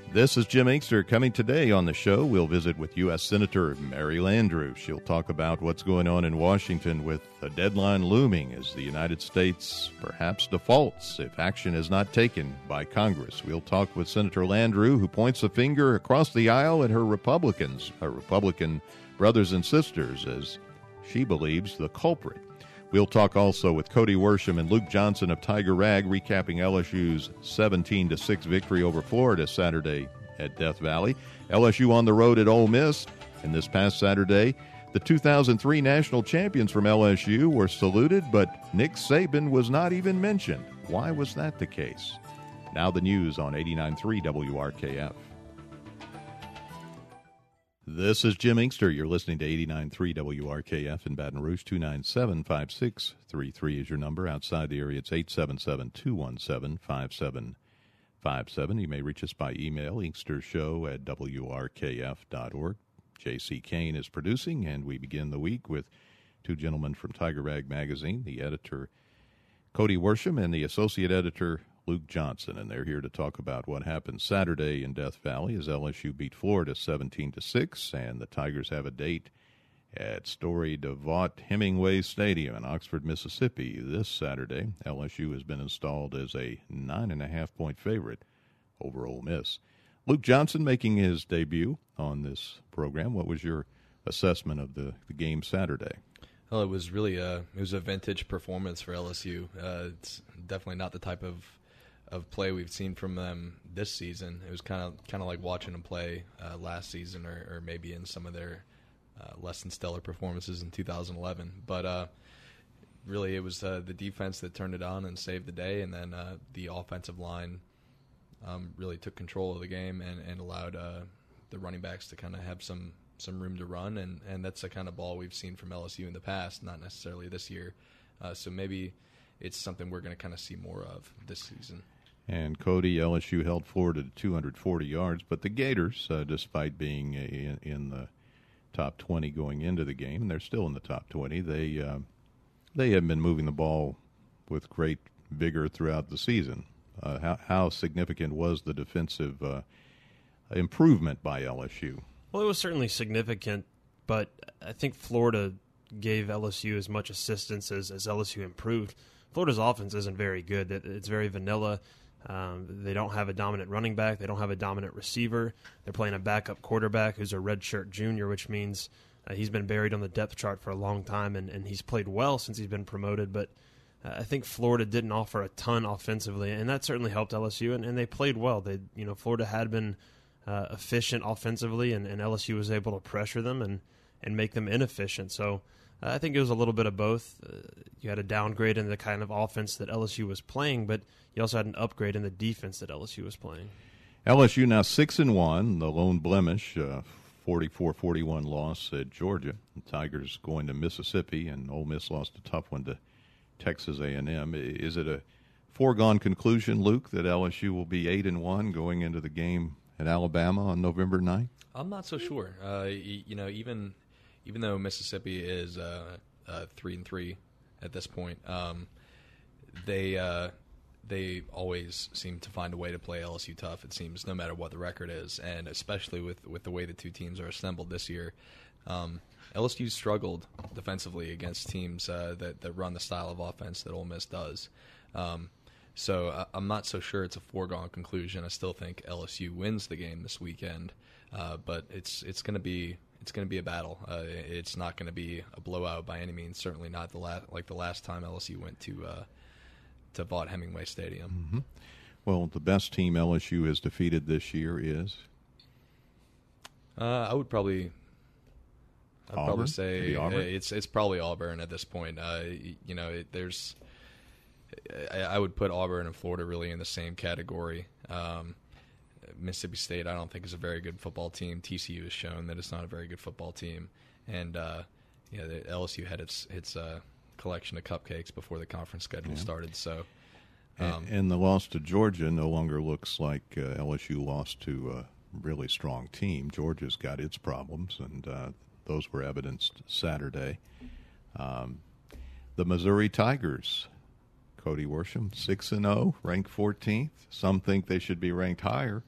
This is Jim Inkster. Coming today on the show, we'll visit with U.S. Senator Mary Landrieu. She'll talk about what's going on in Washington with a deadline looming as the United States perhaps defaults if action is not taken by Congress. We'll talk with Senator Landrieu, who points a finger across the aisle at her Republican brothers and sisters as she believes the culprit. We'll talk also with Cody Worsham and Luke Johnson of Tiger Rag, recapping LSU's 17-6 victory over Florida Saturday at Death Valley. LSU on the road at Ole Miss, and this past Saturday, the 2003 national champions from LSU were saluted, but Nick Saban was not even mentioned. Why was that the case? Now the news on 89.3 WRKF. This is Jim Inkster. You're listening to 89.3 WRKF in Baton Rouge. 297-5633 is your number. Outside the area, it's 877-217-5757. You may reach us by email, inkstershow@wrkf.org. J.C. Kane is producing, and we begin the week with two gentlemen from Tiger Rag Magazine, the editor Cody Worsham and the associate editor Luke Johnson, and they're here to talk about what happened Saturday in Death Valley as LSU beat Florida 17-6, and the Tigers have a date at storied Vaught Hemingway Stadium in Oxford, Mississippi this Saturday. LSU has been installed as a 9.5-point favorite over Ole Miss. Luke Johnson making his debut on this program. What was your assessment of the game Saturday? Well, it was really a vintage performance for LSU. It's definitely not the type of play we've seen from them this season. It was kind of like watching them play last season, or maybe in some of their less than stellar performances in 2011. But really, it was the defense that turned it on and saved the day, and then the offensive line really took control of the game and allowed the running backs to kind of have some room to run, and that's the kind of ball we've seen from LSU in the past, not necessarily this year. So maybe it's something we're going to kind of see more of this season. And Cody, LSU held Florida to 240 yards, but the Gators, despite being in the top 20 going into the game, and they're still in the top 20, they have been moving the ball with great vigor throughout the season. How significant was the defensive improvement by LSU? Well, it was certainly significant, but I think Florida gave LSU as much assistance as LSU improved. Florida's offense isn't very good. It's very vanilla. They don't have a dominant running back. They don't have a dominant receiver. They're playing a backup quarterback who's a redshirt junior, which means he's been buried on the depth chart for a long time, and he's played well since he's been promoted. But I think Florida didn't offer a ton offensively, and that certainly helped LSU, and they played well. Florida had been efficient offensively, and LSU was able to pressure them and make them inefficient. So I think it was a little bit of both. You had a downgrade in the kind of offense that LSU was playing, but you also had an upgrade in the defense that LSU was playing. LSU now 6-1, the lone blemish, 44-41 loss at Georgia. The Tigers going to Mississippi, and Ole Miss lost a tough one to Texas A&M. Is it a foregone conclusion, Luke, that LSU will be 8-1 going into the game at Alabama on November 9th? I'm not so sure. Even though Mississippi is 3-3 at this point, they always seem to find a way to play LSU tough, it seems, no matter what the record is, and especially with the way the two teams are assembled this year. LSU struggled defensively against teams that run the style of offense that Ole Miss does. So I'm not so sure it's a foregone conclusion. I still think LSU wins the game this weekend, but it's going to be a battle. It's not going to be a blowout by any means. Certainly not the last time LSU went to Vaught Hemingway Stadium. Mm-hmm. Well, the best team LSU has defeated this year is? I'd probably say it's probably Auburn at this point. I would put Auburn and Florida really in the same category. Mississippi State, I don't think, is a very good football team. TCU has shown that it's not a very good football team, and the LSU had its collection of cupcakes before the conference schedule started. So, and the loss to Georgia no longer looks like LSU lost to a really strong team. Georgia's got its problems, and those were evidenced Saturday. The Missouri Tigers, Cody Worsham, 6-0, ranked 14th. Some think they should be ranked higher.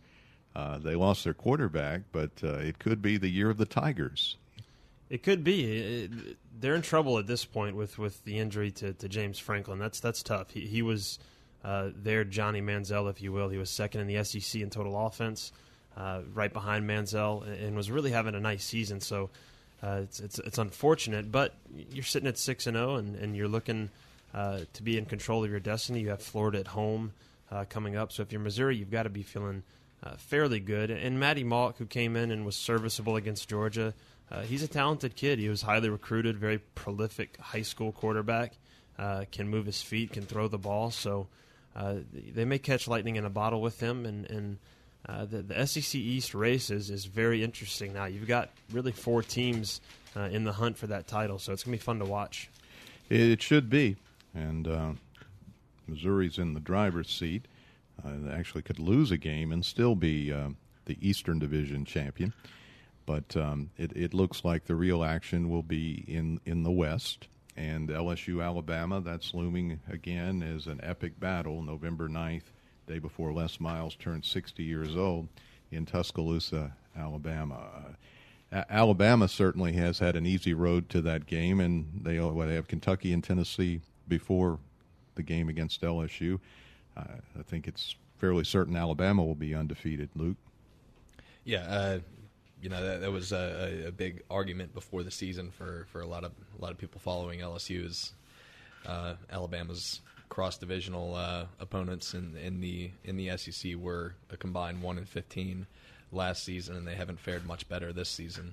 They lost their quarterback, but it could be the year of the Tigers. It could be. They're in trouble at this point with the injury to James Franklin. That's tough. He was their Johnny Manziel, if you will. He was second in the SEC in total offense, right behind Manziel, and was really having a nice season. So it's unfortunate, but you're sitting at 6-0, and you're looking to be in control of your destiny. You have Florida at home coming up. So if you're Missouri, you've got to be feeling fairly good. And Matty Malk, who came in and was serviceable against Georgia, he's a talented kid. He was highly recruited, very prolific high school quarterback, can move his feet, can throw the ball. So they may catch lightning in a bottle with him. And the SEC East race is very interesting now. You've got really 4 teams in the hunt for that title, so it's going to be fun to watch. It should be. And Missouri's in the driver's seat. They actually could lose a game and still be the Eastern Division champion. But it looks like the real action will be in the West. And LSU, Alabama, that's looming again as an epic battle, November 9th, day before Les Miles turned 60 years old in Tuscaloosa, Alabama. Alabama certainly has had an easy road to that game, and they have Kentucky and Tennessee before the game against LSU. I think it's fairly certain Alabama will be undefeated, Luke. Yeah, that was a big argument before the season for a lot of people following LSU is Alabama's cross-divisional opponents in the SEC were a combined 1-15 last season, and they haven't fared much better this season.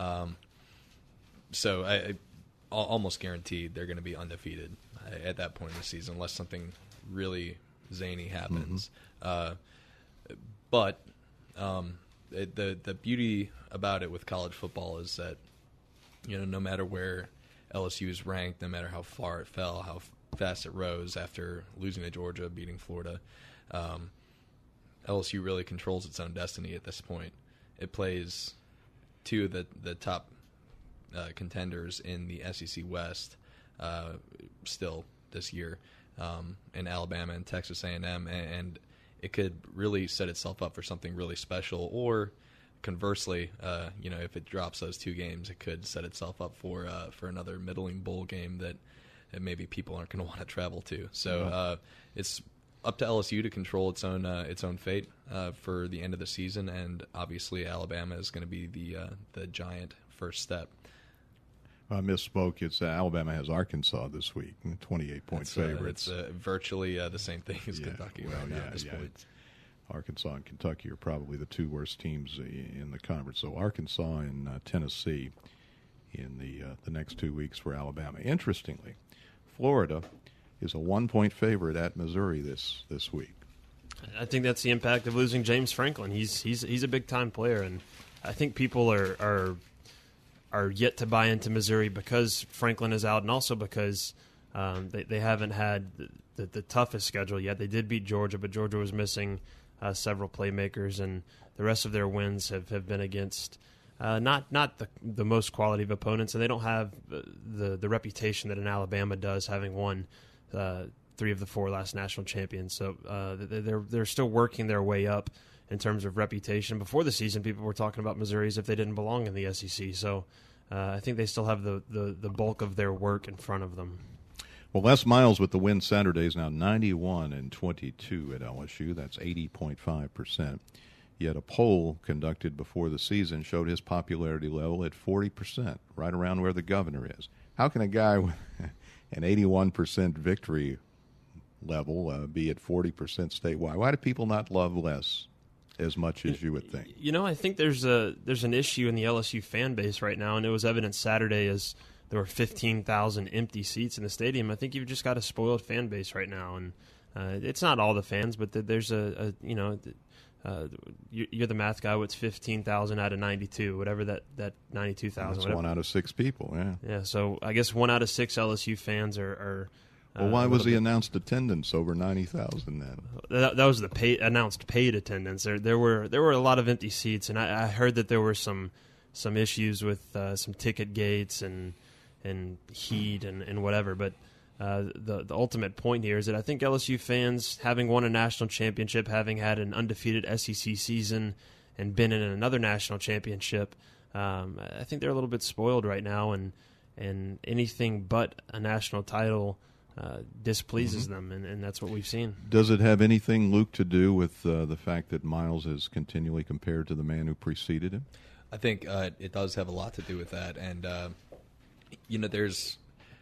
So I almost guaranteed they're going to be undefeated at that point in the season, unless something really zany happens. But the beauty about it with college football is that no matter where LSU is ranked, no matter how far it fell, how fast it rose after losing to Georgia, beating Florida, LSU really controls its own destiny at this point. It plays 2 of the top contenders in the SEC West still this year, in Alabama and Texas A&M, and it could really set itself up for something really special. Or conversely, if it drops those 2 games, it could set itself up for another middling bowl game that maybe people aren't going to want to travel to. So it's up to LSU to control its own fate for the end of the season, and obviously Alabama is going to be the giant first step. I misspoke. It's Alabama has Arkansas this week, 28-point favorites. It's virtually the same thing as Kentucky now at this point. Arkansas and Kentucky are probably the 2 worst teams in the conference. So Arkansas and Tennessee in the next 2 weeks for Alabama. Interestingly, Florida is a 1-point favorite at Missouri this week. I think that's the impact of losing James Franklin. He's a big-time player, and I think people are yet to buy into Missouri because Franklin is out, and also because they haven't had the toughest schedule yet. They did beat Georgia, but Georgia was missing several playmakers, and the rest of their wins have been against not the most quality of opponents, and they don't have the reputation that an Alabama does, having won 3 of the 4 last national champions. So they're still working their way up in terms of reputation. Before the season, people were talking about Missouri as if they didn't belong in the SEC. So I think they still have the bulk of their work in front of them. Well, Les Miles with the win Saturday is now 91-22 at LSU. That's 80.5%. Yet a poll conducted before the season showed his popularity level at 40%, right around where the governor is. How can a guy with an 81% victory level be at 40% statewide? Why do people not love Les as much as you would think? I think there's an issue in the LSU fan base right now, and it was evident Saturday as there were 15,000 empty seats in the stadium. I think you've just got a spoiled fan base right now, and it's not all the fans, but there's you're the math guy. What's 15,000 out of 92? Whatever that 92,000. That's 1 out of 6 people. Yeah. Yeah. So I guess 1 out of 6 LSU fans are. Well, why was the announced attendance over 90,000 then? That was the announced paid attendance. There were a lot of empty seats, and I heard that there were some issues with some ticket gates and heat and whatever. But the ultimate point here is that I think LSU fans, having won a national championship, having had an undefeated SEC season, and been in another national championship, I think they're a little bit spoiled right now, and anything but a national title displeases them, and that's what we've seen. Does it have anything, Luke, to do with the fact that Miles is continually compared to the man who preceded him? I think it does have a lot to do with that, and there's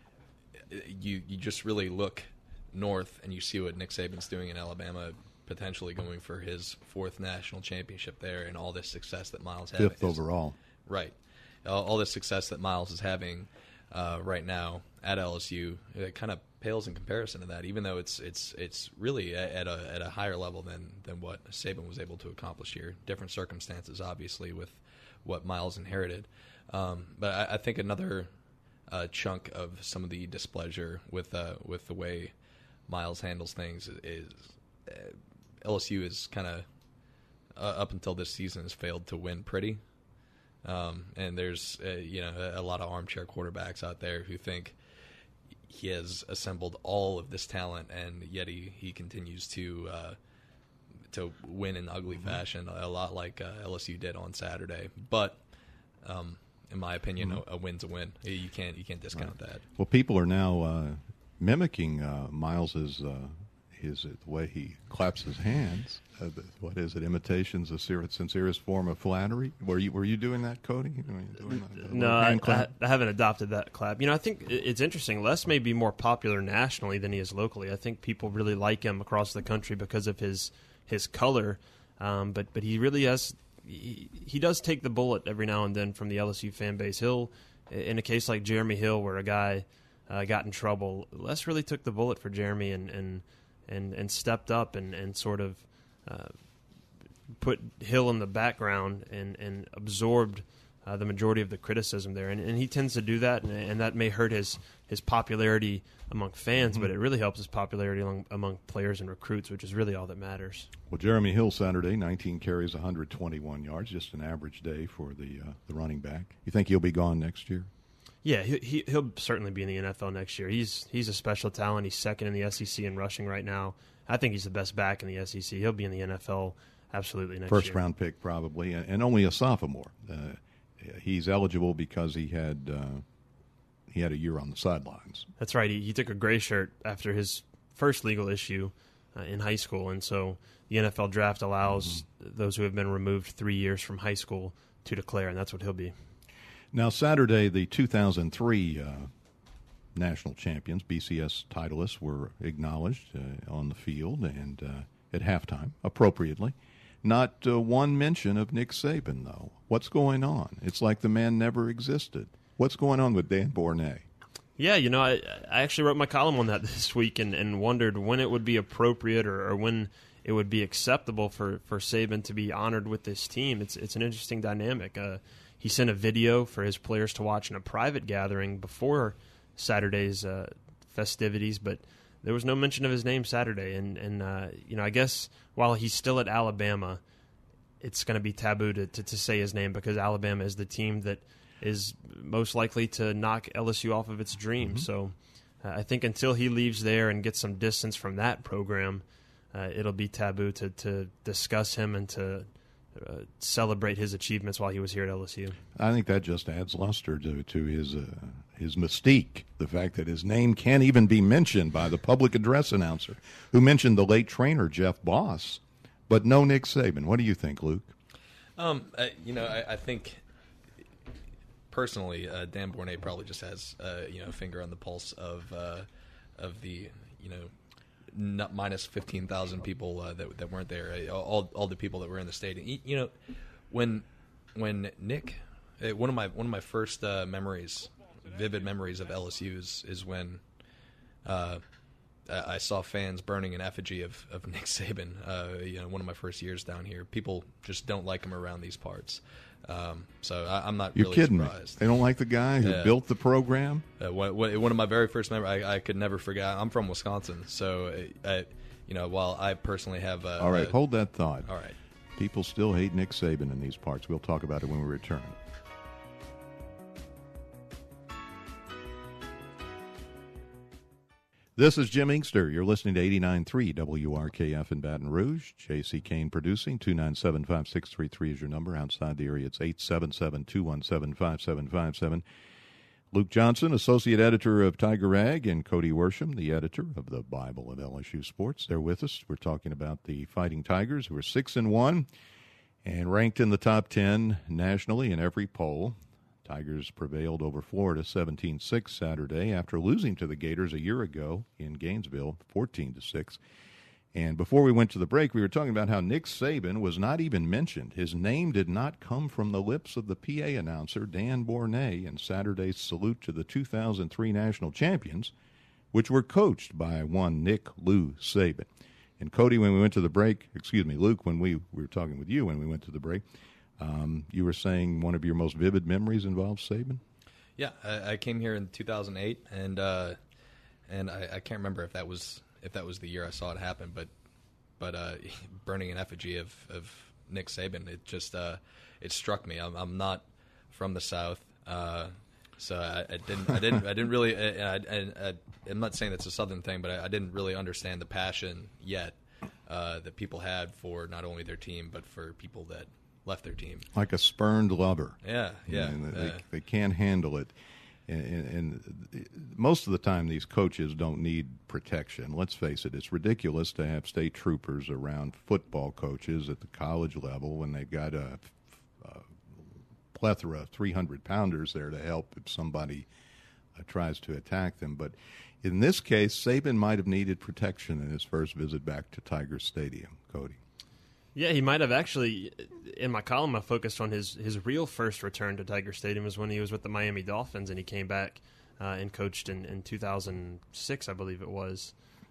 you just really look north and you see what Nick Saban's doing in Alabama, potentially going for his 4th national championship there, and all this success that Miles has. 5th overall. Right. All the success that Miles is having right now at LSU, it kind of pales in comparison to that, even though it's really at a higher level than what Saban was able to accomplish here. Different circumstances, obviously, with what Miles inherited. But I think another chunk of some of the displeasure with the way Miles handles things is LSU is kind of up until this season has failed to win pretty. And there's a lot of armchair quarterbacks out there who think he has assembled all of this talent, and yet he continues to win in ugly fashion, a lot like LSU did on Saturday. But in my opinion, a win's a win. You can't discount that. Well, people are now mimicking Miles's the way he claps his hands. What is it? Imitation's the sincerest form of flattery. Were you doing that, Cody? No, I haven't adopted that clap. I think it's interesting. Les may be more popular nationally than he is locally. I think people really like him across the country because of his color. But he really has. He does take the bullet every now and then from the LSU fan base. He'll, in a case like Jeremy Hill, where a guy got in trouble, Les really took the bullet for Jeremy and stepped up and sort of put Hill in the background and absorbed the majority of the criticism there. And he tends to do that, and that may hurt his popularity among fans, but it really helps his popularity among players and recruits, which is really all that matters. Well, Jeremy Hill Saturday, 19 carries, 121 yards, just an average day for the running back. You think he'll be gone next year? Yeah, he'll certainly be in the NFL next year. He's a special talent. He's second in the SEC in rushing right now. I think he's the best back in the SEC. He'll be in the NFL absolutely next year. First-round pick probably, and only a sophomore. He's eligible because he had a year on the sidelines. That's right. He took a gray shirt after his first legal issue in high school, and so the NFL draft allows those who have been removed 3 years from high school to declare, and that's what he'll be. Now, Saturday, the 2003 national champions, BCS titleists, were acknowledged on the field and at halftime, appropriately. Not one mention of Nick Saban, though. What's going on? It's like the man never existed. What's going on with Dan Bornay? Yeah, I actually wrote my column on that this week and wondered when it would be appropriate or when it would be acceptable for Saban to be honored with this team. It's an interesting dynamic. He sent a video for his players to watch in a private gathering before Saturday's festivities, but there was no mention of his name Saturday. And I guess while he's still at Alabama, it's going to be taboo to say his name because Alabama is the team that is most likely to knock LSU off of its dream. So I think until he leaves there and gets some distance from that program, it'll be taboo to discuss him and to celebrate his achievements while he was here at LSU. I think that just adds luster to his mystique, the fact that his name can't even be mentioned by the public address announcer, who mentioned the late trainer Jeff Boss, but no Nick Saban. What do you think, Luke? I think personally, Dan Bornay probably just has a finger on the pulse of the minus 15,000 people that weren't there, all the people that were in the stadium. When Nick, one of my first vivid memories of LSU is when I saw fans burning an effigy of Nick Saban. One of my first years down here. People just don't like him around these parts. So I'm not You're really kidding surprised. Me. They don't like the guy who built the program? One of my very first memories, I could never forget. I'm from Wisconsin, so while I personally have all right, hold that thought. All right. People still hate Nick Saban in these parts. We'll talk about it when we return. This is Jim Inkster. You're listening to 89.3 WRKF in Baton Rouge. J.C. Kane producing. 297-5633 is your number. Outside the area, it's 877-217-5757. Luke Johnson, associate editor of Tiger Rag, and Cody Worsham, the editor of the Bible of LSU Sports. They're with us. We're talking about the Fighting Tigers, who are 6-1 and ranked in the top 10 nationally in every poll. Tigers prevailed over Florida 17-6 Saturday after losing to the Gators a year ago in Gainesville 14-6. And before we went to the break, we were talking about how Nick Saban was not even mentioned. His name did not come from the lips of the PA announcer, Dan Bornay, in Saturday's salute to the 2003 national champions, which were coached by one Nick Lou Saban. And Cody, when we went to the break, Luke, when we were talking with you when we went to the break, you were saying one of your most vivid memories involves Saban? Yeah, I came here in 2008, and I can't remember if that was the year I saw it happen, but burning an effigy of Nick Saban, it just it struck me. I'm not from the South, so I didn't really. I'm not saying it's a Southern thing, but I didn't really understand the passion yet that people had for not only their team but for people that left their team. Like a spurned lover. Yeah. They can't handle it. And most of the time, these coaches don't need protection. Let's face it, it's ridiculous to have state troopers around football coaches at the college level when they've got a plethora of 300-pounders there to help if somebody tries to attack them. But in this case, Saban might have needed protection in his first visit back to Tiger Stadium. Cody. Yeah, he might have actually. In my column, I focused on his real first return to Tiger Stadium was when he was with the Miami Dolphins, and he came back and coached in 2006, I believe it was,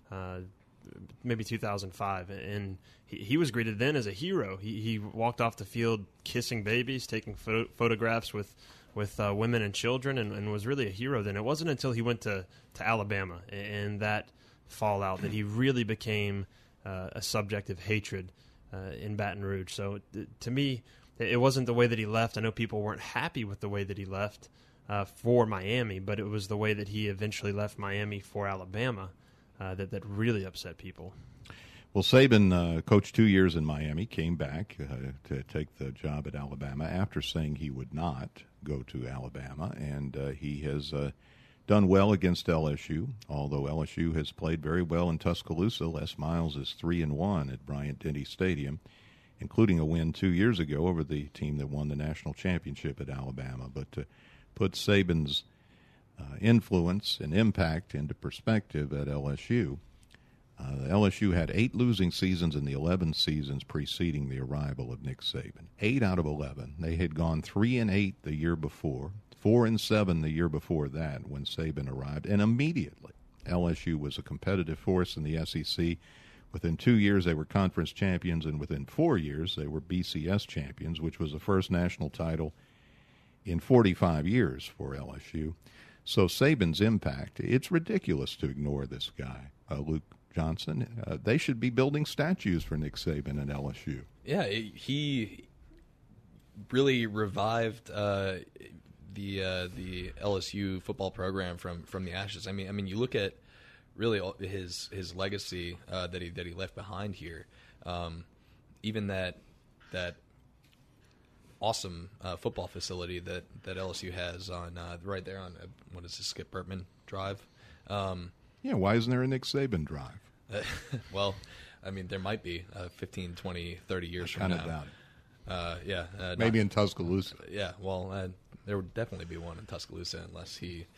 maybe 2005. And he was greeted then as a hero. He walked off the field kissing babies, taking photographs with women and children, and was really a hero then. It wasn't until he went to Alabama and that fallout that he really became a subject of hatred in Baton Rouge. So to me, it wasn't the way that he left. I know people weren't happy with the way that he left for Miami, but it was the way that he eventually left Miami for Alabama that really upset people. Well, Saban coached 2 years in Miami, came back to take the job at Alabama after saying he would not go to Alabama, and he has done well against LSU, although LSU has played very well in Tuscaloosa. Les Miles is 3-1 at Bryant-Denny Stadium, including a win 2 years ago over the team that won the national championship at Alabama. But to put Saban's influence and impact into perspective at LSU, LSU had 8 losing seasons in the 11 seasons preceding the arrival of Nick Saban. 8 out of 11. They had gone 3-8 the year before, 4-7 the year before that when Saban arrived, and immediately LSU was a competitive force in the SEC. Within 2 years, they were conference champions, and within 4 years, they were BCS champions, which was the first national title in 45 years for LSU. So Saban's impact, it's ridiculous to ignore this guy, Luke Johnson. They should be building statues for Nick Saban at LSU. Yeah, he really revived the LSU football program from the ashes. I mean, you look at really his legacy that he left behind here. Even that awesome football facility that LSU has on right there on what is this, Skip Bertman Drive. Yeah, why isn't there a Nick Saban Drive? Well, I mean, there might be 15, 20, 30 years from now. I kind of doubt it. Maybe in Tuscaloosa. Yeah, well, there would definitely be one in Tuscaloosa unless he,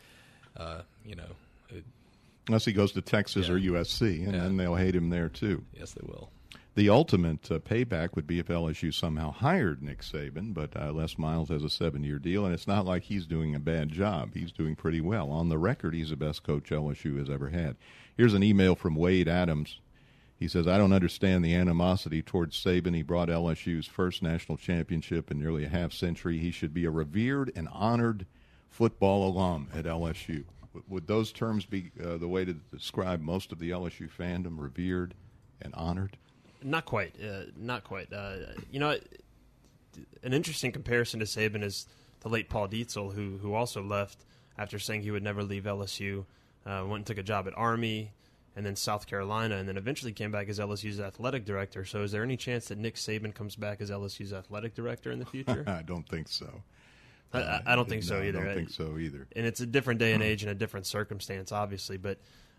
unless he goes to Texas or USC, and then they'll hate him there too. Yes, they will. The ultimate payback would be if LSU somehow hired Nick Saban, but Les Miles has a 7-year deal, and it's not like he's doing a bad job. He's doing pretty well. On the record, he's the best coach LSU has ever had. Here's an email from Wade Adams. He says, I don't understand the animosity towards Saban. He brought LSU's first national championship in nearly a half-century. He should be a revered and honored football alum at LSU. Would those terms be the way to describe most of the LSU fandom, revered and honored? Not quite. Not quite. An interesting comparison to Saban is the late Paul Dietzel, who also left after saying he would never leave LSU. Went and took a job at Army, and then South Carolina, and then eventually came back as LSU's athletic director. So is there any chance that Nick Saban comes back as LSU's athletic director in the future? I don't think so. I don't think so either. I don't think so either. And it's a different day and age and a different circumstance, obviously. But,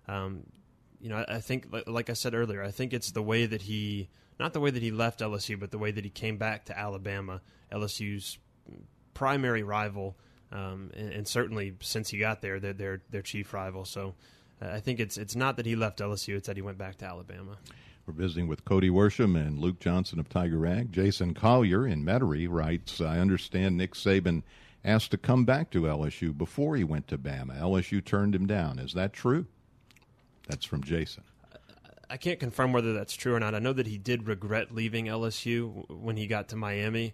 I think, like I said earlier, I think it's the way that not the way that he left LSU, but the way that he came back to Alabama, LSU's primary rival, and certainly since he got there, they're their chief rival. So I think it's not that he left LSU, it's that he went back to Alabama. We're visiting with Cody Worsham and Luke Johnson of Tiger Rag. Jason Collier in Metairie writes, I understand Nick Saban asked to come back to LSU before he went to Bama. LSU turned him down. Is that true? That's from Jason. I can't confirm whether that's true or not. I know that he did regret leaving LSU when he got to Miami.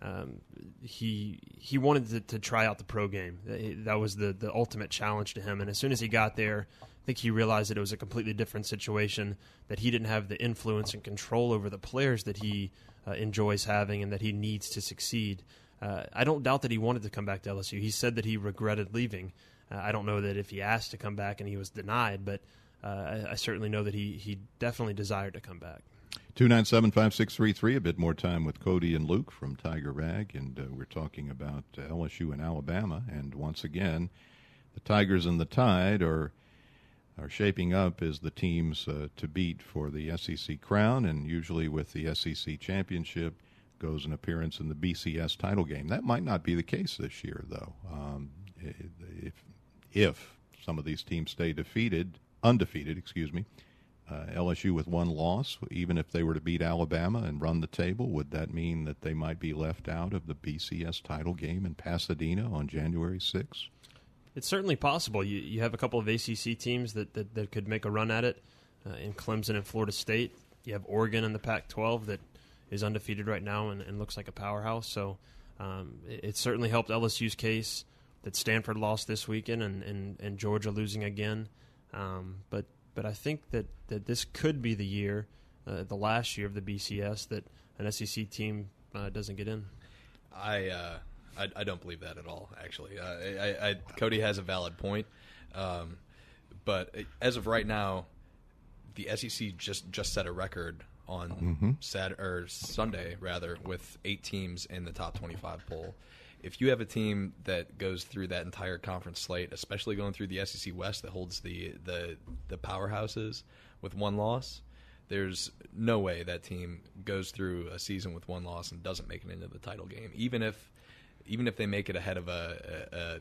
He wanted to try out the pro game. That was the ultimate challenge to him. And as soon as he got there, I think he realized that it was a completely different situation, that he didn't have the influence and control over the players that he enjoys having and that he needs to succeed. I don't doubt that he wanted to come back to LSU. He said that he regretted leaving. I don't know that if he asked to come back and he was denied, but I certainly know that he definitely desired to come back. 297-5633, a bit more time with Cody and Luke from Tiger Rag, and we're talking about LSU and Alabama. And once again, the Tigers and the Tide are shaping up as the teams to beat for the SEC crown, and usually with the SEC championship goes an appearance in the BCS title game. That might not be the case this year, though. If some of these teams stay undefeated, LSU with one loss, even if they were to beat Alabama and run the table, would that mean that they might be left out of the BCS title game in Pasadena on January 6th? It's certainly possible. You have a couple of ACC teams that could make a run at it in Clemson and Florida State. You have Oregon in the Pac-12 that is undefeated right now and looks like a powerhouse. So it certainly helped LSU's case that Stanford lost this weekend and Georgia losing again. But I think that this could be the year, the last year of the BCS, that an SEC team doesn't get in. I don't believe that at all, actually. Cody has a valid point. But as of right now, the SEC just set a record on Sunday, with 8 teams in the top 25 poll. If you have a team that goes through that entire conference slate, especially going through the SEC West that holds the powerhouses with one loss, there's no way that team goes through a season with one loss and doesn't make it into the title game, even if they make it ahead of a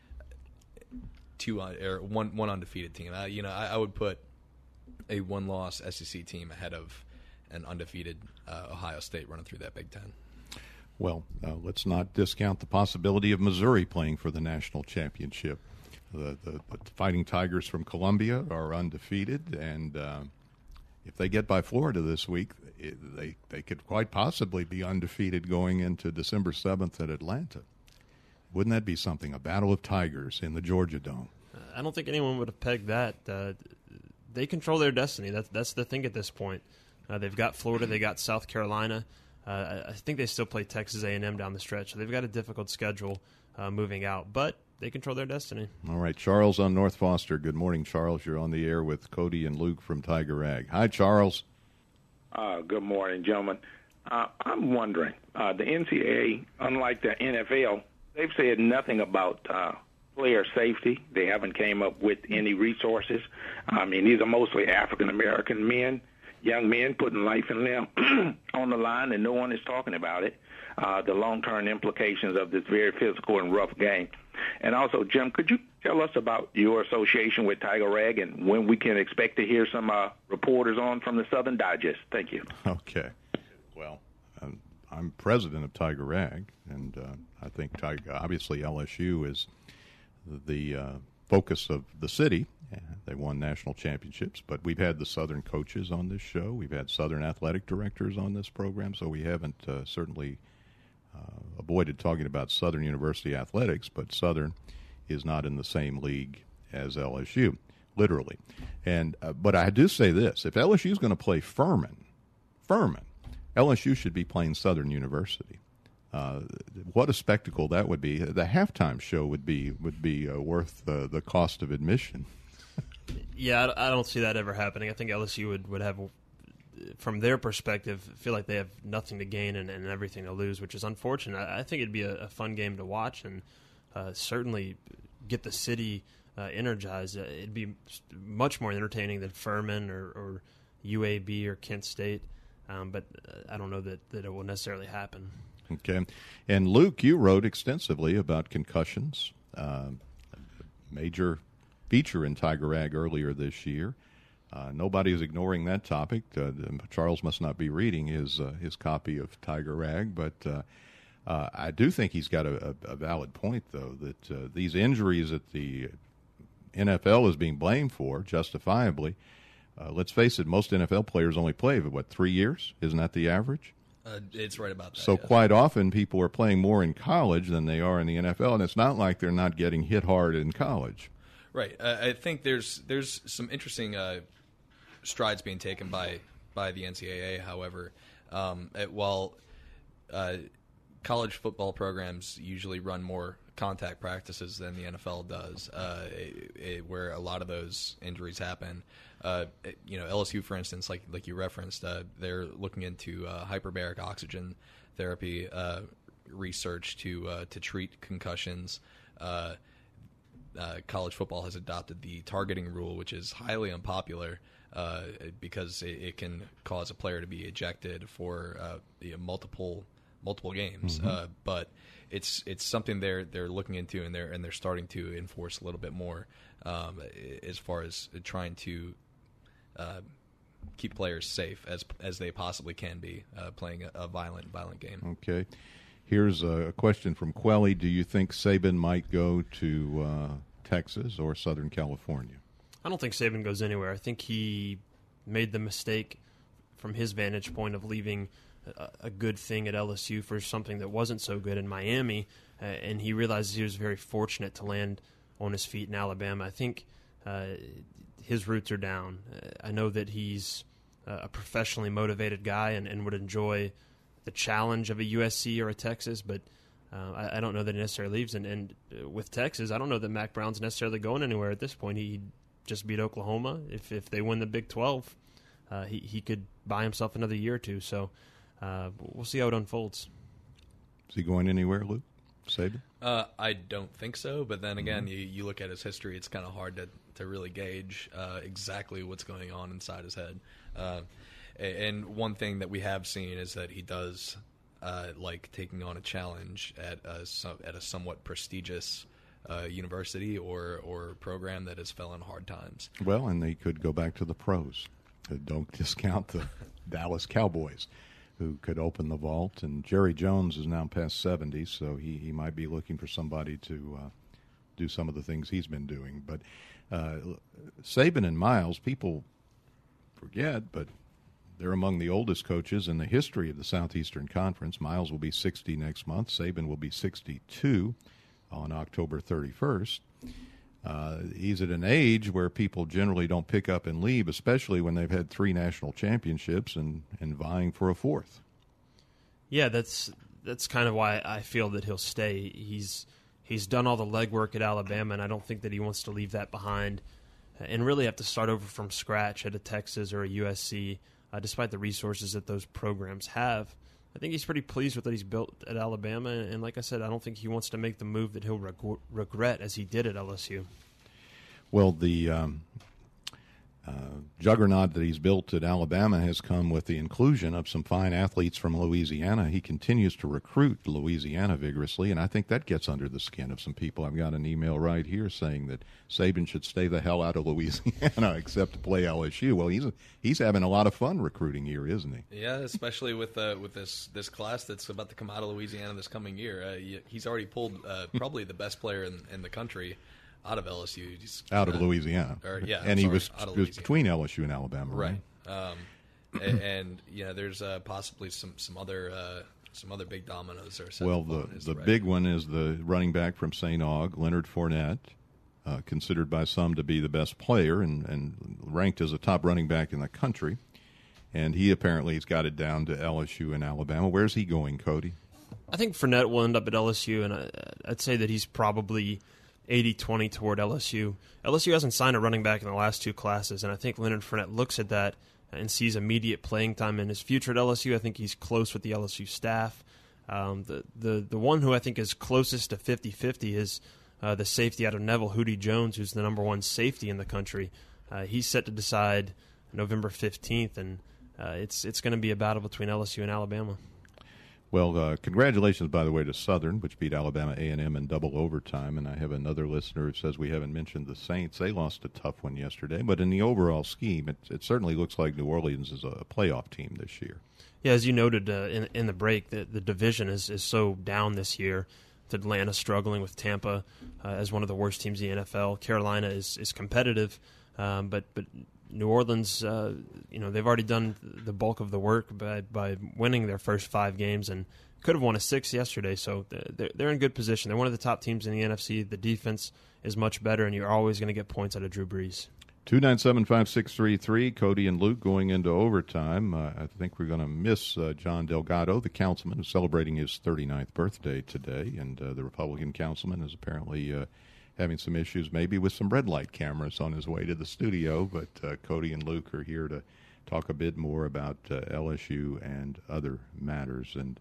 one undefeated team. I would put a one-loss SEC team ahead of an undefeated Ohio State running through that Big Ten. Well, let's not discount the possibility of Missouri playing for the national championship. The Fighting Tigers from Columbia are undefeated, and if they get by Florida this week, they could quite possibly be undefeated going into December 7th at Atlanta. Wouldn't that be something? A battle of tigers in the Georgia Dome. I don't think anyone would have pegged that. They control their destiny. That's the thing at this point. They've got Florida. They got South Carolina. I think they still play Texas A&M down the stretch. So they've got a difficult schedule moving out, but they control their destiny. All right, Charles on North Foster. Good morning, Charles. You're on the air with Cody and Luke from Tiger Rag. Hi, Charles. Good morning, gentlemen. I'm wondering, the NCAA, unlike the NFL, they've said nothing about player safety. They haven't came up with any resources. I mean, these are mostly African-American men, young men putting life and limb on the line, and no one is talking about it, the long-term implications of this very physical and rough game. And also, Jim, could you tell us about your association with Tiger Rag and when we can expect to hear some reporters on from the Southern Digest? Thank you. Okay. Well, I'm president of Tiger Rag, and I think obviously LSU is the focus of the city. They won national championships, but we've had the Southern coaches on this show. We've had Southern athletic directors on this program, so we haven't certainly avoided talking about Southern University athletics, but Southern is not in the same league as LSU, literally. And but I do say this: if LSU is going to play Furman, LSU should be playing Southern University. What a spectacle that would be! The halftime show would be worth the cost of admission. Yeah, I don't see that ever happening. I think LSU would have, from their perspective, feel like they have nothing to gain and everything to lose, which is unfortunate. I think it'd be a fun game to watch and certainly get the city energized. It'd be much more entertaining than Furman or UAB or Kent State, but I don't know that it will necessarily happen. Okay. And, Luke, you wrote extensively about concussions, major feature in Tiger Rag earlier this year. Nobody is ignoring that topic. Charles must not be reading his copy of Tiger Rag, but I do think he's got a valid point, though, that these injuries that the NFL is being blamed for, justifiably, let's face it, most NFL players only play, 3 years? Isn't that the average? It's right about that. So quite often people are playing more in college than they are in the NFL, and it's not like they're not getting hit hard in college. Right. I think there's some interesting strides being taken by the NCAA. However, while college football programs usually run more contact practices than the NFL does, where a lot of those injuries happen. LSU, for instance, like you referenced, they're looking into hyperbaric oxygen therapy research to treat concussions. College football has adopted the targeting rule, which is highly unpopular because it can cause a player to be ejected for multiple games. Mm-hmm. But it's something they're looking into, and they're starting to enforce a little bit more as far as trying to keep players safe as they possibly can be playing a violent game. Okay. Here's a question from Quelly. Do you think Saban might go to Texas or Southern California? I don't think Saban goes anywhere. I think he made the mistake from his vantage point of leaving a good thing at LSU for something that wasn't so good in Miami, and he realized he was very fortunate to land on his feet in Alabama. I think his roots are down. I know that he's a professionally motivated guy and would enjoy the challenge of a USC or a Texas, but I don't know that he necessarily leaves. And with Texas, I don't know that Mac Brown's necessarily going anywhere at this point. He just beat Oklahoma. If they win the Big 12, he could buy himself another year or two. So we'll see how it unfolds. Is he going anywhere, Luke? Saban? I don't think so, but then again, you look at his history, it's kind of hard to really gauge exactly what's going on inside his head. And one thing that we have seen is that he does like taking on a challenge at a somewhat prestigious university or program that has fell on hard times. Well, and they could go back to the pros. Don't discount the Dallas Cowboys, who could open the vault. And Jerry Jones is now past 70, so he might be looking for somebody to do some of the things he's been doing. But Saban and Miles, people forget, but they're among the oldest coaches in the history of the Southeastern Conference. Miles will be 60 next month. Saban will be 62 on October 31st. He's at an age where people generally don't pick up and leave, especially when they've had 3 national championships and vying for a 4th. Yeah, that's kind of why I feel that he'll stay. He's done all the legwork at Alabama, and I don't think that he wants to leave that behind and really have to start over from scratch at a Texas or a USC, despite the resources that those programs have. I think he's pretty pleased with what he's built at Alabama, and like I said, I don't think he wants to make the move that he'll regret as he did at LSU. Well, the juggernaut that he's built at Alabama has come with the inclusion of some fine athletes from Louisiana. He continues to recruit Louisiana vigorously, and I think that gets under the skin of some people. I've got an email right here saying that Saban should stay the hell out of Louisiana except to play LSU. Well, he's having a lot of fun recruiting here, isn't he? Yeah, especially with this class that's about to come out of Louisiana this coming year. He's already pulled probably the best player in the country out of LSU. Out of Louisiana. He was between LSU and Alabama, right? And there's possibly some other big dominoes. Well, the big one is the running back from St. Aug, Leonard Fournette, considered by some to be the best player and ranked as a top running back in the country. And he apparently has got it down to LSU and Alabama. Where's he going, Cody? I think Fournette will end up at LSU, and I'd say that he's probably 80-20 toward LSU. LSU hasn't signed a running back in the last 2 classes, and I think Leonard Fournette looks at that and sees immediate playing time in his future at LSU. I think he's close with the LSU staff. The one who I think is closest to 50-50 is the safety out of Neville, Hootie Jones, who's the number 1 safety in the country. He's set to decide November 15th, and it's going to be a battle between LSU and Alabama. Well, congratulations, by the way, to Southern, which beat Alabama A&M in double overtime. And I have another listener who says we haven't mentioned the Saints. They lost a tough one yesterday. But in the overall scheme, it certainly looks like New Orleans is a playoff team this year. Yeah, as you noted in the break, the division is so down this year. Atlanta struggling with Tampa as one of the worst teams in the NFL. Carolina is competitive, but New Orleans, they've already done the bulk of the work by winning their first 5 games and could have won a 6th yesterday. So they're in good position. They're one of the top teams in the NFC. The defense is much better, and you're always going to get points out of Drew Brees. 297-5633, Cody and Luke going into overtime. I think we're going to miss John Delgado, the councilman, who's celebrating his 39th birthday today, and the Republican councilman is apparently having some issues maybe with some red light cameras on his way to the studio, but Cody and Luke are here to talk a bit more about LSU and other matters. And,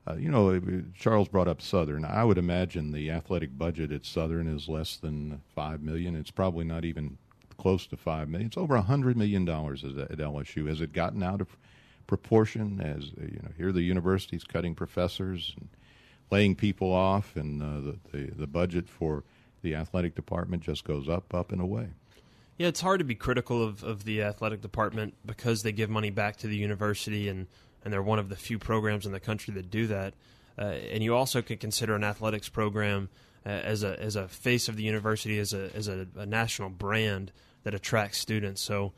Charles brought up Southern. I would imagine the athletic budget at Southern is less than $5 million. It's probably not even close to $5 million. It's over $100 million at LSU. Has it gotten out of proportion? As here the university's cutting professors and laying people off, and the budget for the athletic department just goes up and away. Yeah, it's hard to be critical of the athletic department because they give money back to the university, and they're one of the few programs in the country that do that. And you also could consider an athletics program as a face of the university, as a national brand that attracts students. So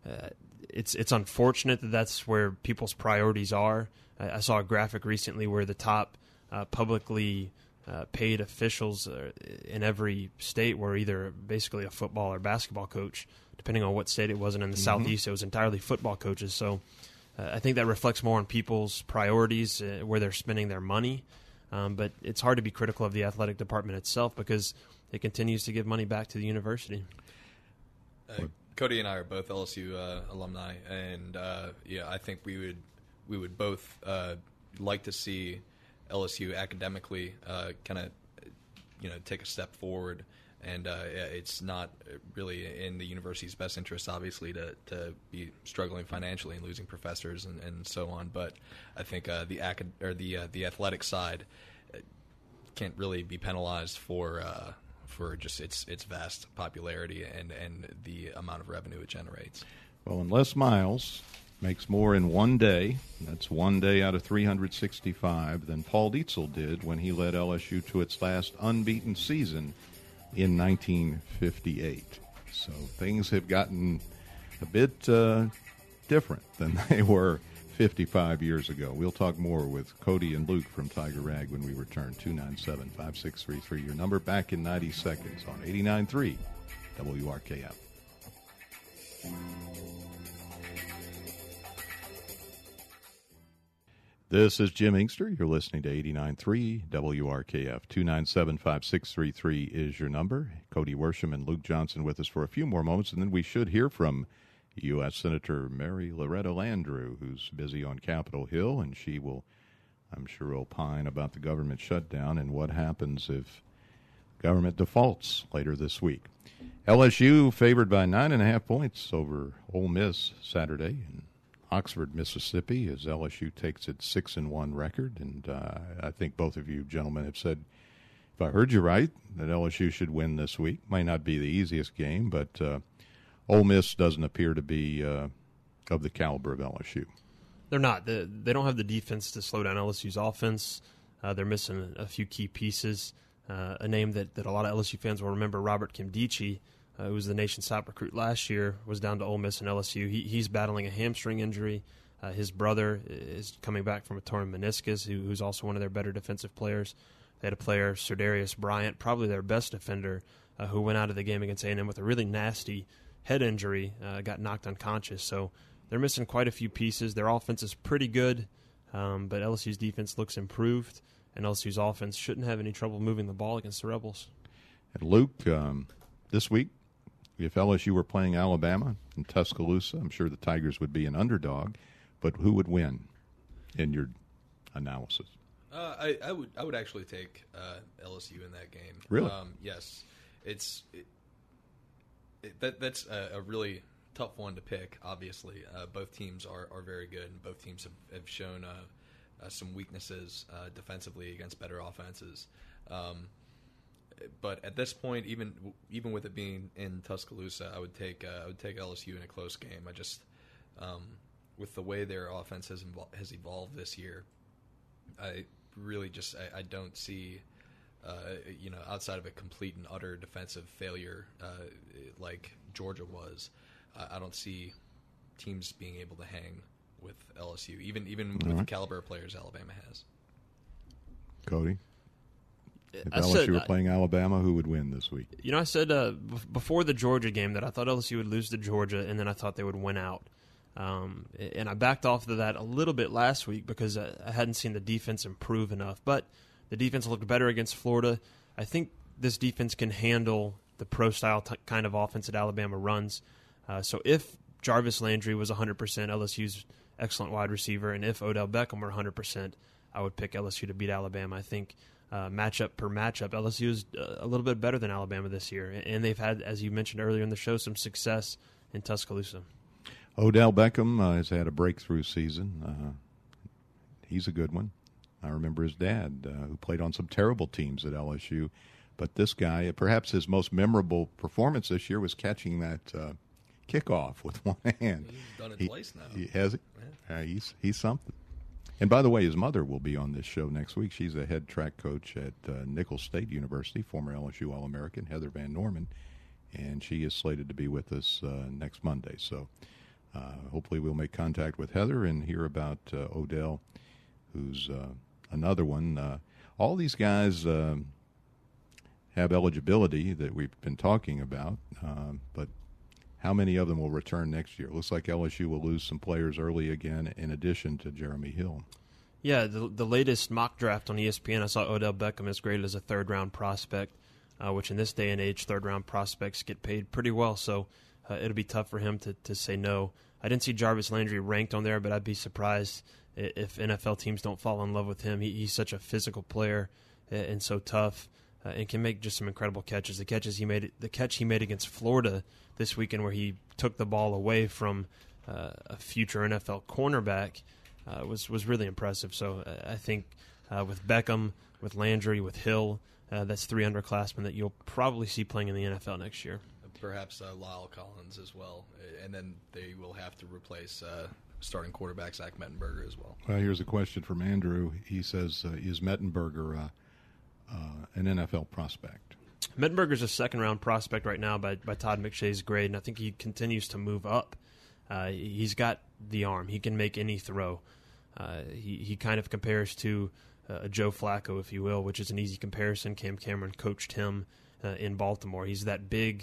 it's unfortunate that that's where people's priorities are. I saw a graphic recently where the top publicly paid officials in every state were either basically a football or basketball coach, depending on what state it was. And in the Southeast, it was entirely football coaches. So I think that reflects more on people's priorities, where they're spending their money. But it's hard to be critical of the athletic department itself because it continues to give money back to the university. Cody and I are both LSU alumni, and I think we would both like to see LSU academically kind of take a step forward, and it's not really in the university's best interest, obviously, to be struggling financially and losing professors and so on. But I think the athletic side can't really be penalized for just its vast popularity and the amount of revenue it generates. Well, unless Miles makes more in one day, that's one day out of 365, than Paul Dietzel did when he led LSU to its last unbeaten season in 1958. So things have gotten a bit different than they were 55 years ago. We'll talk more with Cody and Luke from Tiger Rag when we return. 297-5633, your number, back in 90 seconds on 89.3 WRKF. This is Jim Inkster. You're listening to 89.3 WRKF. 297-5633 is your number. Cody Worsham and Luke Johnson with us for a few more moments, and then we should hear from U.S. Senator Mary Loretta Landrieu, who's busy on Capitol Hill, and she will, I'm sure, opine about the government shutdown and what happens if government defaults later this week. LSU favored by 9.5 points over Ole Miss Saturday in Oxford, Mississippi, as LSU takes its 6-1 record. And I think both of you gentlemen have said, if I heard you right, that LSU should win this week. Might not be the easiest game, but Ole Miss doesn't appear to be of the caliber of LSU. They're not. They don't have the defense to slow down LSU's offense. They're missing a few key pieces. A name that a lot of LSU fans will remember, Robert Kimdichie, who was the nation's top recruit last year, was down to Ole Miss and LSU. He's battling a hamstring injury. His brother is coming back from a torn meniscus, who's also one of their better defensive players. They had a player, Serdarius Bryant, probably their best defender, who went out of the game against A&M with a really nasty head injury, got knocked unconscious. So they're missing quite a few pieces. Their offense is pretty good, but LSU's defense looks improved, and LSU's offense shouldn't have any trouble moving the ball against the Rebels. And Luke, this week, if LSU were playing Alabama in Tuscaloosa, I'm sure the Tigers would be an underdog. But who would win in your analysis? I would actually take LSU in that game. Really? Yes. That's a really tough one to pick. Obviously, both teams are very good, and both teams have shown some weaknesses defensively against better offenses. But at this point, even with it being in Tuscaloosa, I would take LSU in a close game. I just with the way their offense has evolved this year, I really I don't see outside of a complete and utter defensive failure like Georgia was, I don't see teams being able to hang with LSU, even with the caliber of players Alabama has. Cody? If LSU were playing Alabama, who would win this week? I said before the Georgia game that I thought LSU would lose to Georgia, and then I thought they would win out. And I backed off of that a little bit last week because I hadn't seen the defense improve enough. But the defense looked better against Florida. I think this defense can handle the pro-style kind of offense that Alabama runs. So if Jarvis Landry was 100%, LSU's excellent wide receiver, and if Odell Beckham were 100%, I would pick LSU to beat Alabama. I think matchup per matchup, LSU is a little bit better than Alabama this year. And they've had, as you mentioned earlier in the show, some success in Tuscaloosa. Odell Beckham has had a breakthrough season. He's a good one. I remember his dad, who played on some terrible teams at LSU. But this guy, perhaps his most memorable performance this year was catching that kickoff with one hand. He's done it twice now. Has he? Yeah. He's something. And by the way, his mother will be on this show next week. She's a head track coach at Nicholls State University, former LSU All-American, Heather Van Norman. And she is slated to be with us next Monday. So hopefully we'll make contact with Heather and hear about Odell, who's another one. All these guys have eligibility that we've been talking about, but how many of them will return next year? It looks like LSU will lose some players early again in addition to Jeremy Hill. Yeah, the latest mock draft on ESPN, I saw Odell Beckham is graded as a third-round prospect, which in this day and age, third-round prospects get paid pretty well, so it'll be tough for him to say no. I didn't see Jarvis Landry ranked on there, but I'd be surprised if NFL teams don't fall in love with him. He's such a physical player and so tough, and can make just some incredible catches. The catch he made against Florida this weekend, where he took the ball away from a future NFL cornerback, was really impressive. So I think with Beckham, with Landry, with Hill, that's three underclassmen that you'll probably see playing in the NFL next year. Perhaps Lyle Collins as well, and then they will have to replace starting quarterback Zach Mettenberger as well. Well, here's a question from Andrew. He says, is Mettenberger an NFL prospect? Mettenberger's a second-round prospect right now by Todd McShay's grade, and I think he continues to move up. He's got the arm. He can make any throw. He kind of compares to Joe Flacco, if you will, which is an easy comparison. Cam Cameron coached him in Baltimore. He's that big,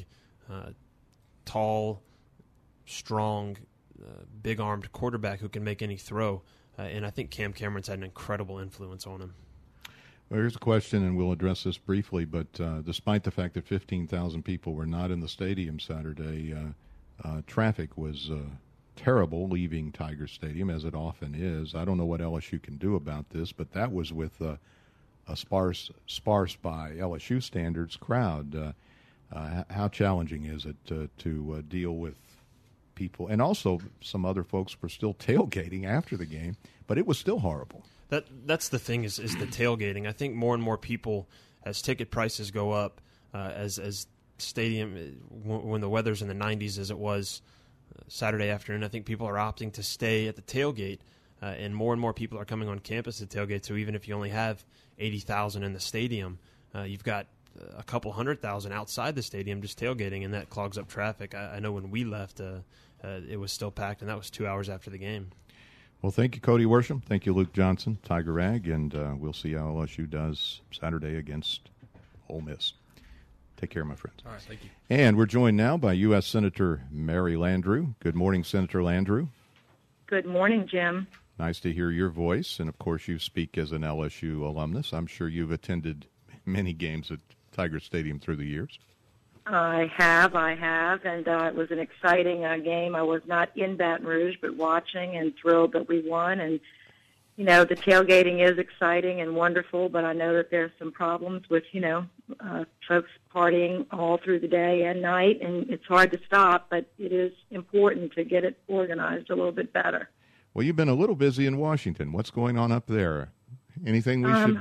tall, strong, big-armed quarterback who can make any throw, and I think Cam Cameron's had an incredible influence on him. Well, here's a question, and we'll address this briefly, but despite the fact that 15,000 people were not in the stadium Saturday, traffic was terrible leaving Tiger Stadium, as it often is. I don't know what LSU can do about this, but that was with a sparse by LSU standards crowd. How challenging is it to deal with people? And also, some other folks were still tailgating after the game, but it was still horrible. That's the thing is the tailgating. I think more and more people, as ticket prices go up, as stadium, when the weather's in the 90s as it was Saturday afternoon, I think people are opting to stay at the tailgate, and more people are coming on campus to tailgate. So even if you only have 80,000 in the stadium, you've got a couple 100,000 outside the stadium just tailgating, and that clogs up traffic. I know when we left, it was still packed, and that was 2 hours after the game. Well, thank you, Cody Worsham. Thank you, Luke Johnson, Tiger Rag, and we'll see how LSU does Saturday against Ole Miss. Take care, my friends. All right, thank you. And we're joined now by U.S. Senator Mary Landrieu. Good morning, Senator Landrieu. Good morning, Jim. Nice to hear your voice, and of course you speak as an LSU alumnus. I'm sure you've attended many games at Tiger Stadium through the years. I have, and it was an exciting game. I was not in Baton Rouge, but watching and thrilled that we won. And, you know, the tailgating is exciting and wonderful, but I know that there's some problems with, folks partying all through the day and night, and it's hard to stop, but it is important to get it organized a little bit better. Well, you've been a little busy in Washington. What's going on up there? Anything we should...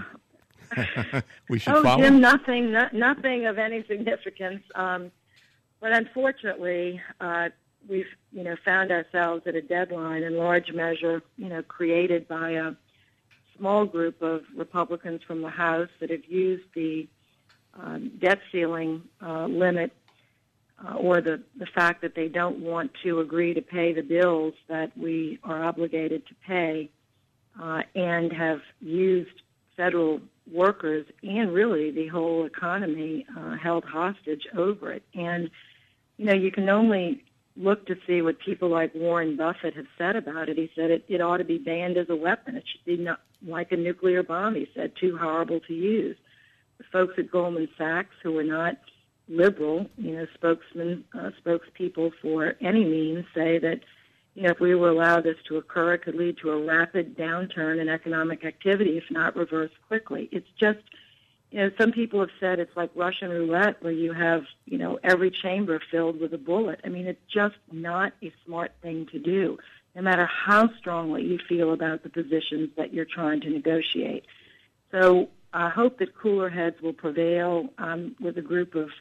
we should follow? Jim, nothing of any significance. But unfortunately, we've found ourselves at a deadline in large measure, created by a small group of Republicans from the House that have used the debt ceiling limit or the fact that they don't want to agree to pay the bills that we are obligated to pay, and have used federal workers and really the whole economy held hostage over it. And, you can only look to see what people like Warren Buffett have said about it. He said it ought to be banned as a weapon. It should be not like a nuclear bomb, he said, too horrible to use. The folks at Goldman Sachs, who are not liberal, spokespeople for any means, say that if we were allowed this to occur, it could lead to a rapid downturn in economic activity, if not reversed quickly. It's just, some people have said it's like Russian roulette where you have, every chamber filled with a bullet. I mean, it's just not a smart thing to do, no matter how strongly you feel about the positions that you're trying to negotiate. So I hope that cooler heads will prevail with a group of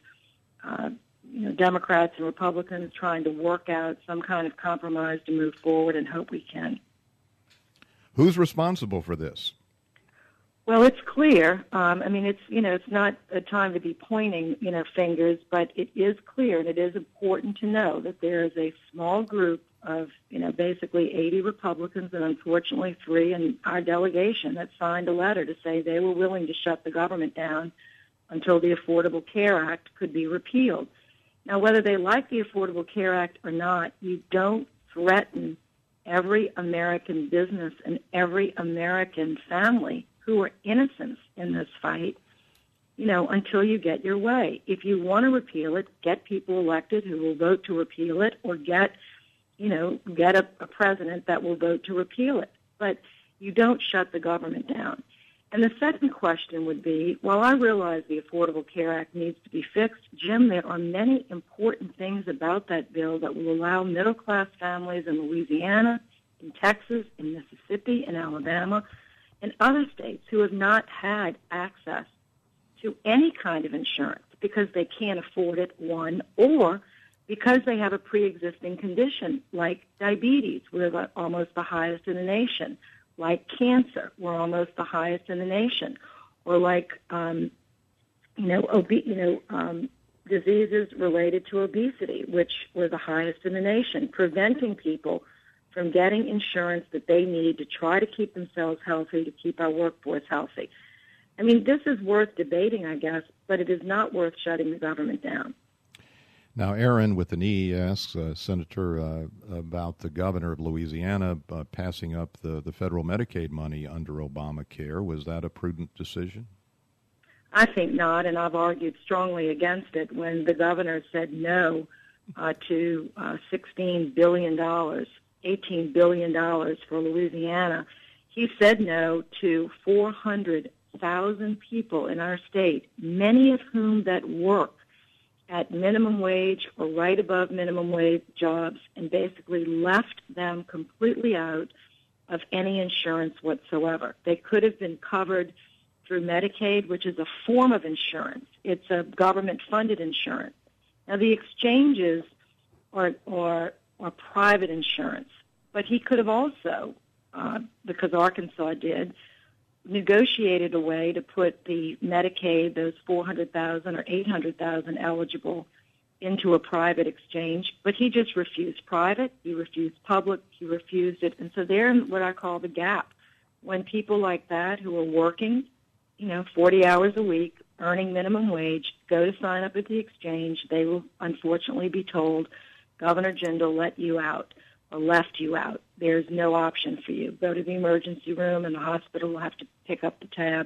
Democrats and Republicans trying to work out some kind of compromise to move forward, and hope we can. Who's responsible for this? Well, it's clear. It's not a time to be pointing, fingers, but it is clear, and it is important to know that there is a small group of, basically 80 Republicans and unfortunately 3 in our delegation that signed a letter to say they were willing to shut the government down until the Affordable Care Act could be repealed. Now, whether they like the Affordable Care Act or not, you don't threaten every American business and every American family who are innocents in this fight, until you get your way. If you want to repeal it, get people elected who will vote to repeal it, or get a president that will vote to repeal it. But you don't shut the government down. And the second question would be, while I realize the Affordable Care Act needs to be fixed, Jim, there are many important things about that bill that will allow middle-class families in Louisiana, in Texas, in Mississippi, in Alabama, and other states who have not had access to any kind of insurance because they can't afford it, one, or because they have a pre-existing condition like diabetes, we're almost the highest in the nation, like cancer, we're almost the highest in the nation, or like diseases related to obesity, which were the highest in the nation, preventing people from getting insurance that they need to try to keep themselves healthy, to keep our workforce healthy. I mean, this is worth debating, I guess, but it is not worth shutting the government down. Now, Aaron with an E asks Senator about the governor of Louisiana passing up the federal Medicaid money under Obamacare. Was that a prudent decision? I think not, and I've argued strongly against it. When the governor said no to $16 billion, $18 billion for Louisiana, he said no to 400,000 people in our state, many of whom that work at minimum wage or right above minimum wage jobs, and basically left them completely out of any insurance whatsoever. They could have been covered through Medicaid, which is a form of insurance. It's a government-funded insurance. Now, the exchanges are private insurance, but he could have also, because Arkansas did, negotiated a way to put the Medicaid, those 400,000 or 800,000 eligible, into a private exchange, but he just refused private, he refused public, he refused it. And so they're in what I call the gap. When people like that who are working, 40 hours a week, earning minimum wage, go to sign up at the exchange, they will unfortunately be told, Governor Jindal let you out or left you out. There's no option for you. Go to the emergency room and the hospital will have to pick up the tab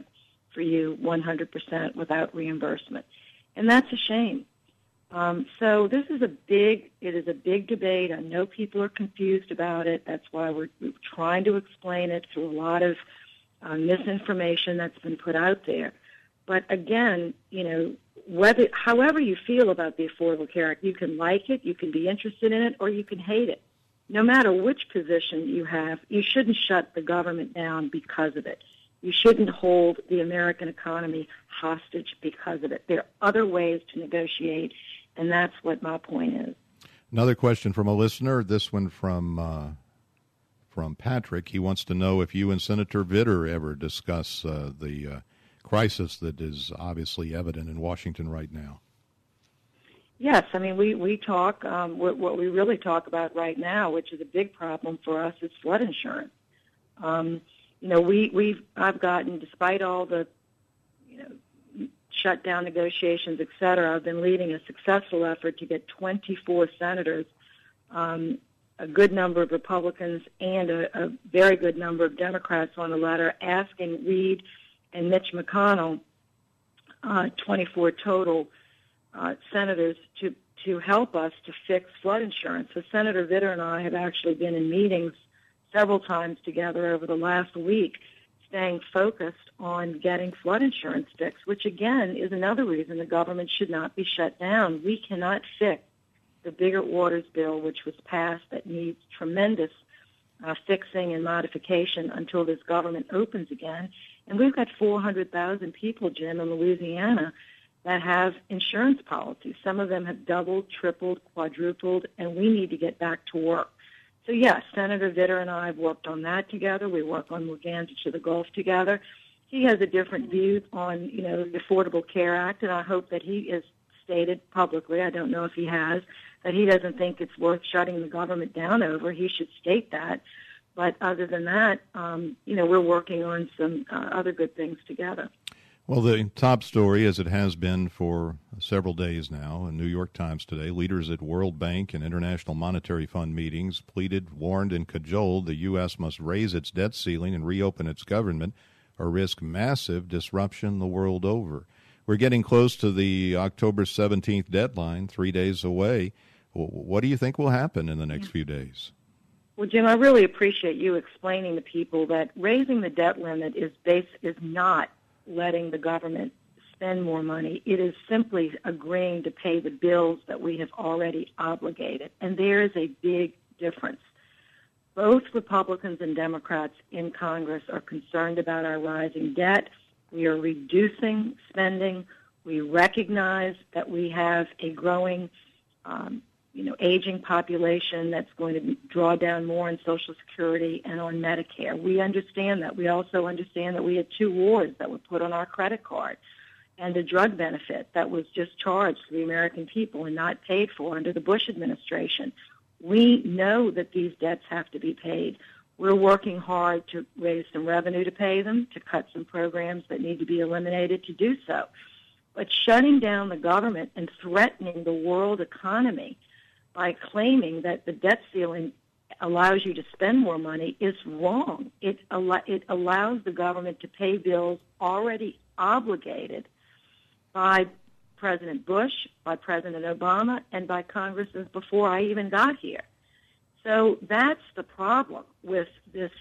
for you 100% without reimbursement. And that's a shame. So this is it is a big debate. I know people are confused about it. That's why we're trying to explain it through a lot of misinformation that's been put out there. But again, however you feel about the Affordable Care Act, you can like it, you can be interested in it, or you can hate it. No matter which position you have, you shouldn't shut the government down because of it. You shouldn't hold the American economy hostage because of it. There are other ways to negotiate, and that's what my point is. Another question from a listener, this one from Patrick. He wants to know if you and Senator Vitter ever discuss the crisis that is obviously evident in Washington right now. Yes, I mean, we talk, what we really talk about right now, which is a big problem for us, is flood insurance. I've gotten, despite all the, shutdown negotiations, et cetera, I've been leading a successful effort to get 24 senators, a good number of Republicans, and a very good number of Democrats on a letter asking Reid and Mitch McConnell, 24 total senators, to help us to fix flood insurance. So Senator Vitter and I have actually been in meetings several times together over the last week, staying focused on getting flood insurance fixed, which again is another reason the government should not be shut down. We cannot fix the Biggert Waters bill, which was passed, that needs tremendous fixing and modification until this government opens again. And we've got 400,000 people, Jim, in Louisiana that have insurance policies. Some of them have doubled, tripled, quadrupled, and we need to get back to work. So, yes, Senator Vitter and I have worked on that together. We work on Morganza to the Gulf together. He has a different view on, the Affordable Care Act, and I hope that he has stated publicly, I don't know if he has, that he doesn't think it's worth shutting the government down over. He should state that. But other than that, we're working on some other good things together. Well, the top story, as it has been for several days now, in New York Times today, leaders at World Bank and International Monetary Fund meetings pleaded, warned, and cajoled the U.S. must raise its debt ceiling and reopen its government or risk massive disruption the world over. We're getting close to the October 17th deadline, 3 days away. What do you think will happen in the next few days? Well, Jim, I really appreciate you explaining to people that raising the debt limit is not letting the government spend more money. It is simply agreeing to pay the bills that we have already obligated. And there is a big difference. Both Republicans and Democrats in Congress are concerned about our rising debt. We are reducing spending. We recognize that we have a growing aging population that's going to draw down more on Social Security and on Medicare. We understand that. We also understand that we had 2 wars that were put on our credit card and a drug benefit that was just charged to the American people and not paid for under the Bush administration. We know that these debts have to be paid. We're working hard to raise some revenue to pay them, to cut some programs that need to be eliminated to do so. But shutting down the government and threatening the world economy by claiming that the debt ceiling allows you to spend more money is wrong. It allows the government to pay bills already obligated by President Bush, by President Obama, and by Congresses before I even got here. So that's the problem with this,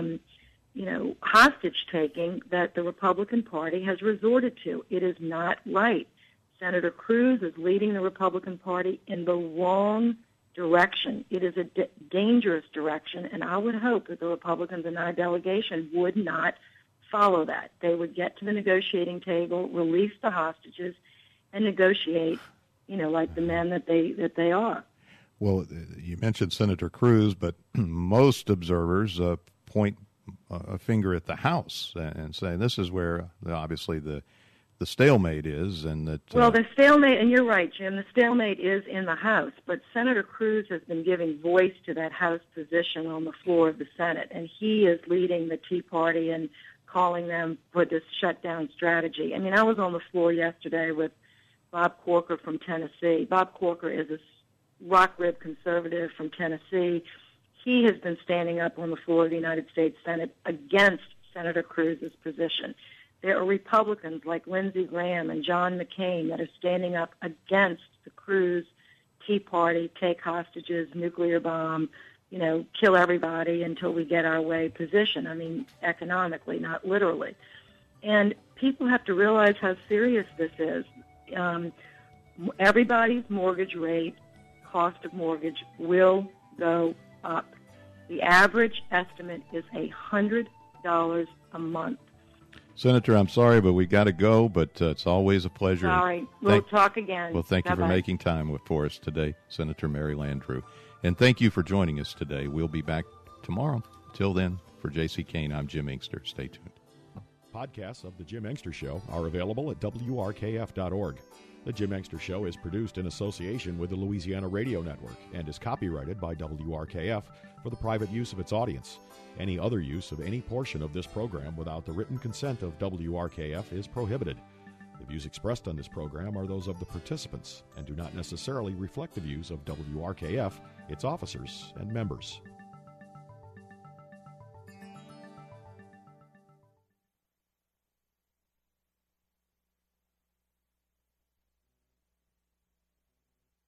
hostage-taking that the Republican Party has resorted to. It is not right. Senator Cruz is leading the Republican Party in the wrong direction. It is a dangerous direction, and I would hope that the Republicans in our delegation would not follow that. They would get to the negotiating table, release the hostages, and negotiate, like the men that they are. Well, you mentioned Senator Cruz, but most observers point a finger at the House and say this is where obviously the stalemate is, and that the stalemate, and you're right, Jim, the stalemate is in the House, but Senator Cruz has been giving voice to that House position on the floor of the Senate, and he is leading the Tea Party and calling them for this shutdown strategy. I mean, I was on the floor yesterday with Bob Corker from Tennessee. Bob Corker is a rock-rib conservative from Tennessee. He has been standing up on the floor of the United States Senate against Senator Cruz's position. There are Republicans like Lindsey Graham and John McCain that are standing up against the Cruz Tea Party, take hostages, nuclear bomb, kill everybody until we get our way position. I mean, economically, not literally. And people have to realize how serious this is. Everybody's mortgage rate, cost of mortgage, will go up. The average estimate is $100 a month. Senator, I'm sorry, but we got to go, but it's always a pleasure. Sorry. We'll talk again. Well, thank you Bye-bye. for making time for us today, Senator Mary Landrieu. And thank you for joining us today. We'll be back tomorrow. Till then, for J.C. Kane, I'm Jim Inkster. Stay tuned. Podcasts of The Jim Inkster Show are available at WRKF.org. The Jim Inkster Show is produced in association with the Louisiana Radio Network and is copyrighted by WRKF for the private use of its audience. Any other use of any portion of this program without the written consent of WRKF is prohibited. The views expressed on this program are those of the participants and do not necessarily reflect the views of WRKF, its officers, and members.